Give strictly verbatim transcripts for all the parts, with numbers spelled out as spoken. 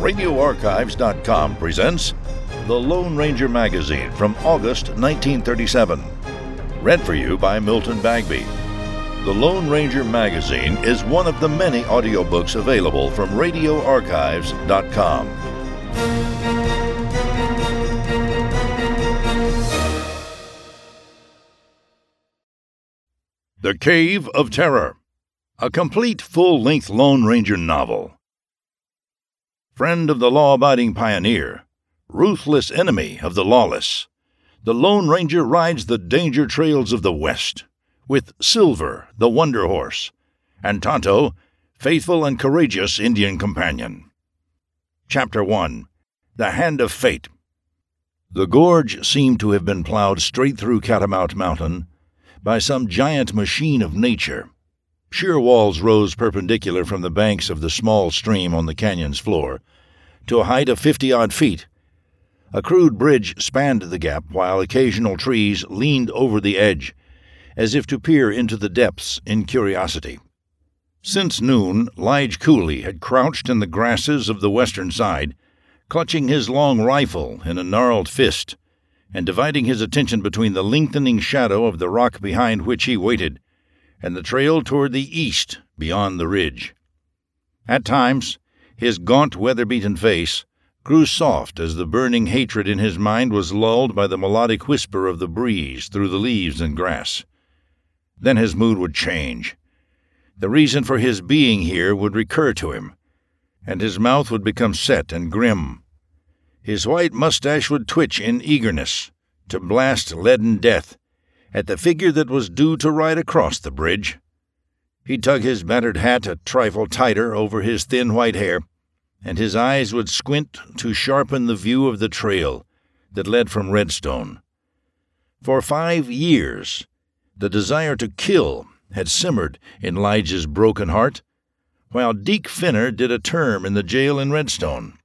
radio archives dot com presents The Lone Ranger Magazine from August nineteen thirty-seven. Read for you by Milton Bagby. The Lone Ranger Magazine is one of the many audiobooks available from radio archives dot com. The Cave of Terror, a complete full-length Lone Ranger novel. Friend of the law-abiding pioneer, ruthless enemy of the lawless, the Lone Ranger rides the danger trails of the West with Silver, the Wonder Horse, and Tonto, faithful and courageous Indian companion. Chapter one. The Hand of Fate. The gorge seemed to have been plowed straight through Catamount Mountain by some giant machine of nature. Sheer walls rose perpendicular from the banks of the small stream on the canyon's floor to a height of fifty-odd feet. A crude bridge spanned the gap, while occasional trees leaned over the edge, as if to peer into the depths in curiosity. Since noon, Lige Cooley had crouched in the grasses of the western side, clutching his long rifle in a gnarled fist, and dividing his attention between the lengthening shadow of the rock behind which he waited and the trail toward the east beyond the ridge. At times, his gaunt, weather-beaten face grew soft as the burning hatred in his mind was lulled by the melodic whisper of the breeze through the leaves and grass. Then his mood would change. The reason for his being here would recur to him, and his mouth would become set and grim. His white mustache would twitch in eagerness to blast leaden death at the figure that was due to ride across the bridge. He'd tug his battered hat a trifle tighter over his thin white hair, and his eyes would squint to sharpen the view of the trail that led from Redstone. For five years, the desire to kill had simmered in Lige's broken heart, while Deke Finner did a term in the jail in Redstone.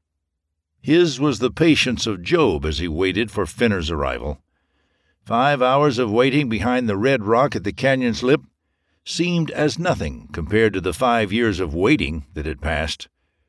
His was the patience of Job as he waited for Finner's arrival. Five hours of waiting behind the red rock at the canyon's lip seemed as nothing compared to the five years of waiting that had passed.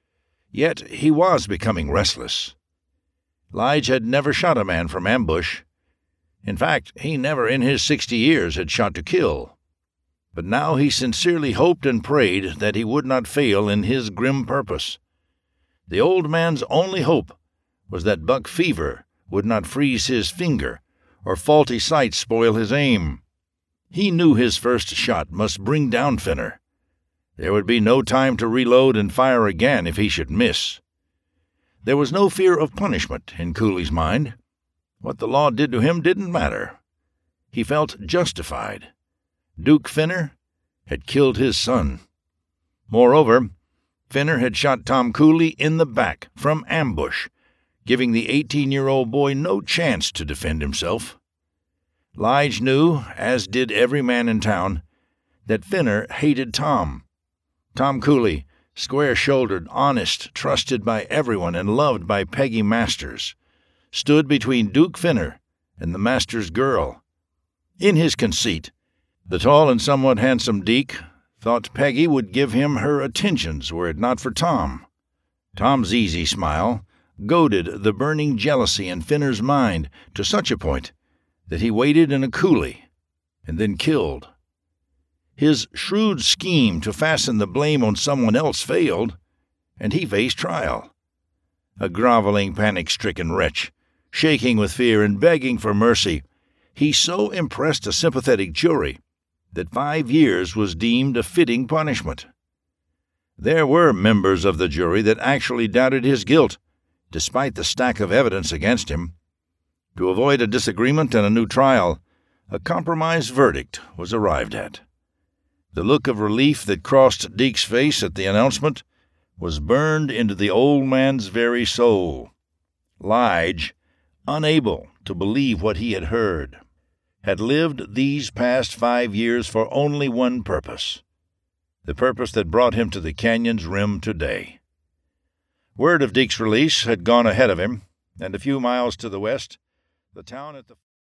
Yet he was becoming restless. Lige had never shot a man from ambush. In fact, he never in his sixty years had shot to kill. But now he sincerely hoped and prayed that he would not fail in his grim purpose. The old man's only hope was that buck fever would not freeze his finger or faulty sight spoil his aim. He knew his first shot must bring down Finner. There would be no time to reload and fire again if he should miss. There was no fear of punishment in Cooley's mind. What the law did to him didn't matter. He felt justified. Duke Finner had killed his son. Moreover, Finner had shot Tom Cooley in the back from ambush, giving the eighteen-year-old boy no chance to defend himself. Lige knew, as did every man in town, that Finner hated Tom. Tom Cooley, square-shouldered, honest, trusted by everyone, and loved by Peggy Masters, stood between Duke Finner and the Masters girl. In his conceit, the tall and somewhat handsome Deke thought Peggy would give him her attentions were it not for Tom. Tom's easy smile goaded the burning jealousy in Finner's mind to such a point that he waited in a coulee and then killed. His shrewd scheme to fasten the blame on someone else failed, and he faced trial. A groveling, panic-stricken wretch, shaking with fear and begging for mercy, he so impressed a sympathetic jury that five years was deemed a fitting punishment. There were members of the jury that actually doubted his guilt, despite the stack of evidence against him. To avoid a disagreement and a new trial, a compromise verdict was arrived at. The look of relief that crossed Deke's face at the announcement was burned into the old man's very soul. Lige, unable to believe what he had heard, had lived these past five years for only one purpose, the purpose that brought him to the canyon's rim today. Word of Deke's release had gone ahead of him, and a few miles to the west, the town at the